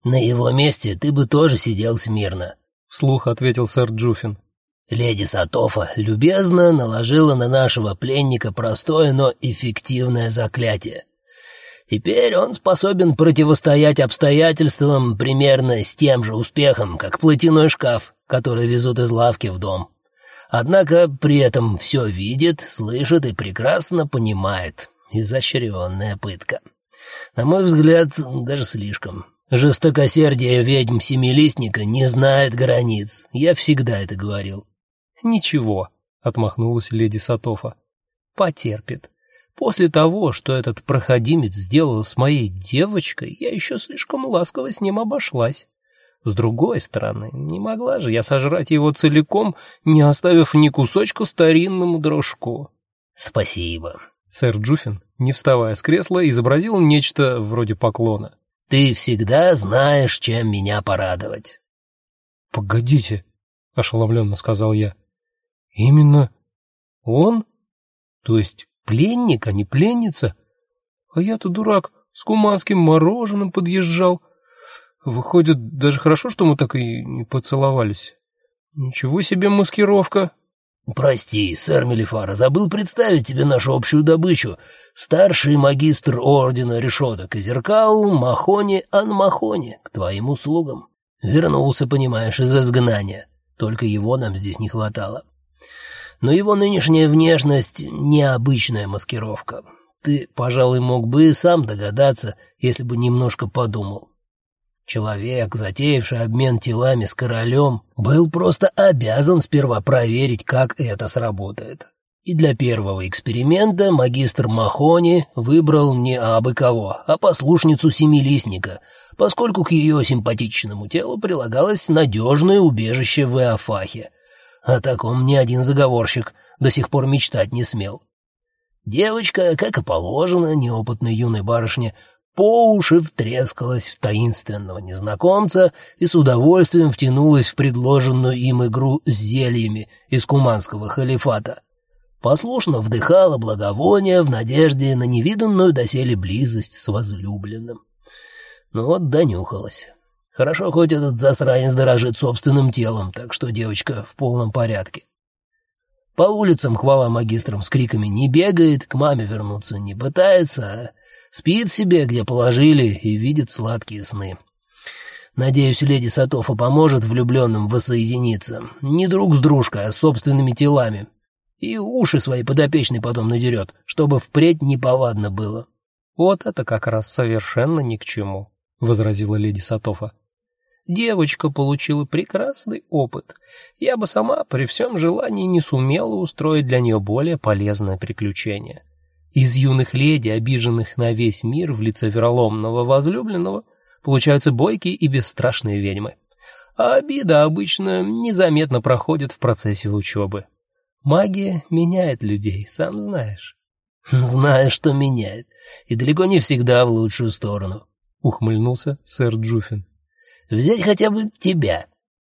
«На его месте ты бы тоже сидел смирно», — вслух ответил сэр Джуфин. «Леди Сатофа любезно наложила на нашего пленника простое, но эффективное заклятие. Теперь он способен противостоять обстоятельствам примерно с тем же успехом, как платяной шкаф, который везут из лавки в дом. Однако при этом все видит, слышит и прекрасно понимает. Изощренная пытка. На мой взгляд, даже слишком. Жестокосердие ведьм Семилистника не знает границ. Я всегда это говорил». «Ничего», — отмахнулась леди Сатофа. «Потерпит. После того, что этот проходимец сделал с моей девочкой, я еще слишком ласково с ним обошлась. С другой стороны, не могла же я сожрать его целиком, не оставив ни кусочка старинному дружку». «Спасибо». Сэр Джуфин, не вставая с кресла, изобразил нечто вроде поклона. «Ты всегда знаешь, чем меня порадовать». «Погодите», — ошеломленно сказал я. «Именно он? То есть пленник, а не пленница? А я-то дурак, с куманским мороженым подъезжал. Выходит, даже хорошо, что мы так и не поцеловались. Ничего себе маскировка». «Прости, сэр Мелифара, забыл представить тебе нашу общую добычу. Старший магистр ордена решеток и зеркал Махони Анмахони к твоим услугам. Вернулся, понимаешь, из изгнания. Только его нам здесь не хватало. Но его нынешняя внешность — необычная маскировка. Ты, пожалуй, мог бы и сам догадаться, если бы немножко подумал. Человек, затеявший обмен телами с королем, был просто обязан сперва проверить, как это сработает. И для первого эксперимента магистр Махони выбрал не абы кого, а послушницу Семилистника, поскольку к ее симпатичному телу прилагалось надежное убежище в Эофахе. О таком ни один заговорщик до сих пор мечтать не смел. Девочка, как и положено неопытной юной барышне, по уши втрескалась в таинственного незнакомца и с удовольствием втянулась в предложенную им игру с зельями из куманского халифата. Послушно вдыхала благовония в надежде на невиданную доселе близость с возлюбленным. Ну вот донюхалась. Хорошо, хоть этот засранец дорожит собственным телом, так что девочка в полном порядке. По улицам, хвала магистрам, с криками не бегает, к маме вернуться не пытается, а спит себе, где положили, и видит сладкие сны. Надеюсь, леди Сатофа поможет влюбленным воссоединиться. Не друг с дружкой, а с собственными телами. И уши свои подопечной потом надерет, чтобы впредь неповадно было. «Вот это как раз совершенно ни к чему», — возразила леди Сатофа. «Девочка получила прекрасный опыт. Я бы сама при всем желании не сумела устроить для нее более полезное приключение. Из юных леди, обиженных на весь мир в лице вероломного возлюбленного, получаются бойкие и бесстрашные ведьмы. А обида обычно незаметно проходит в процессе учебы. Магия меняет людей, сам знаешь». «Знаю, что меняет, и далеко не всегда в лучшую сторону», — ухмыльнулся сэр Джуфин. «Взять хотя бы тебя.